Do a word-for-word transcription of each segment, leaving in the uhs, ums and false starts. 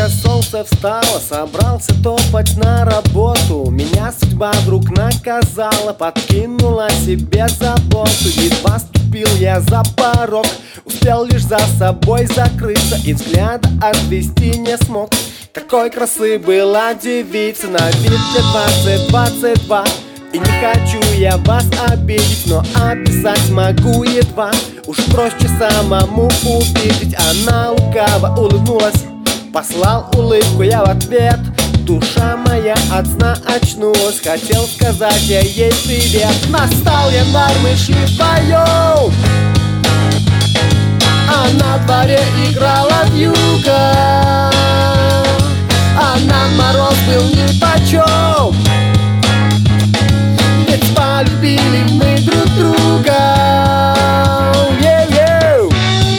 только солнце встало, собрался топать на работу. Меня судьба вдруг наказала, подкинула себе заботу. Едва ступил я за порог, успел лишь за собой закрыться и взгляда отвести не смог. Такой красы была девица, на вид лет двадцать-двадцать два. И не хочу я вас обидеть, но описать могу едва. Уж проще самому увидеть. Она лукаво улыбнулась, послал улыбку я в ответ. Душа моя от сна очнулась, хотел сказать я ей привет. Настал январь, мы шли вдвоем, а на дворе играла вьюга, а нам мороз был нипочем, ведь полюбили мы друг друга. Yeah-yeah.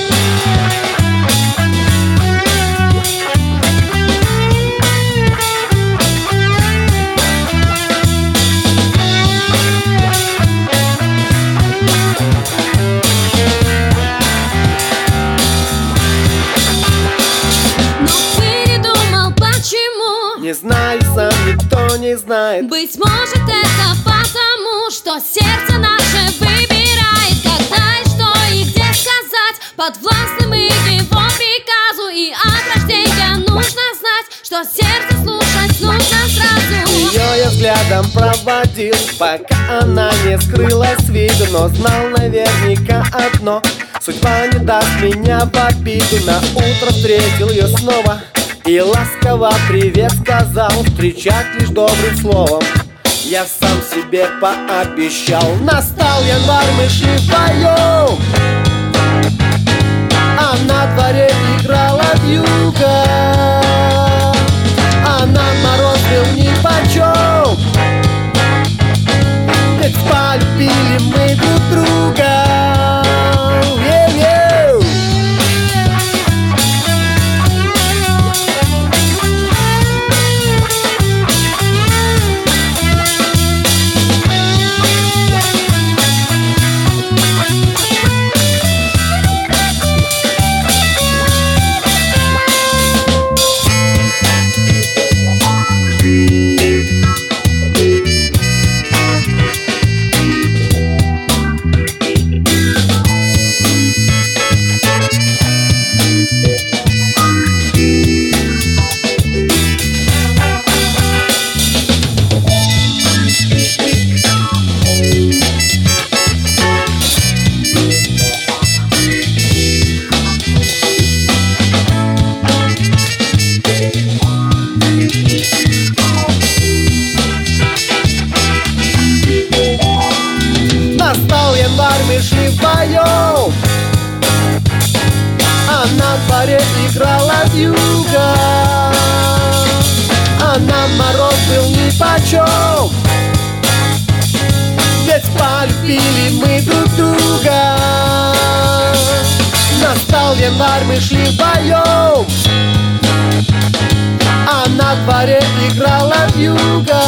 Но передумал, почему? Не знаю, сам никто не знает. Быть может, это потому, что сердце наше выбирает, когда и что и где сказать. Подвластны мы его приказу, и от рождения нужно знать, что сердце слушать нужно сразу. Ее я взглядом проводил, пока она не скрылась с виду. Но знал наверняка одно: судьба не даст меня в обиду. На утро встретил ее снова и ласково привет сказал, встречать лишь добрым словом я сам себе пообещал. Настал январь, мы шли вдвоем, а на дворе играла вьюга, а нам мороз был нипочем, ведь полюбили мы друг друга. Yeah-yeah. Настал январь, мы шли вдвоем, а на дворе играла вьюга, а нам мороз был нипочем, ведь полюбили мы друг друга. Настал январь, мы шли вдвоем, а на дворе играла вьюга,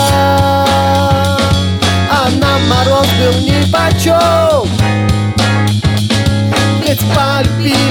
а нам мороз был нипочем, ведь полюбили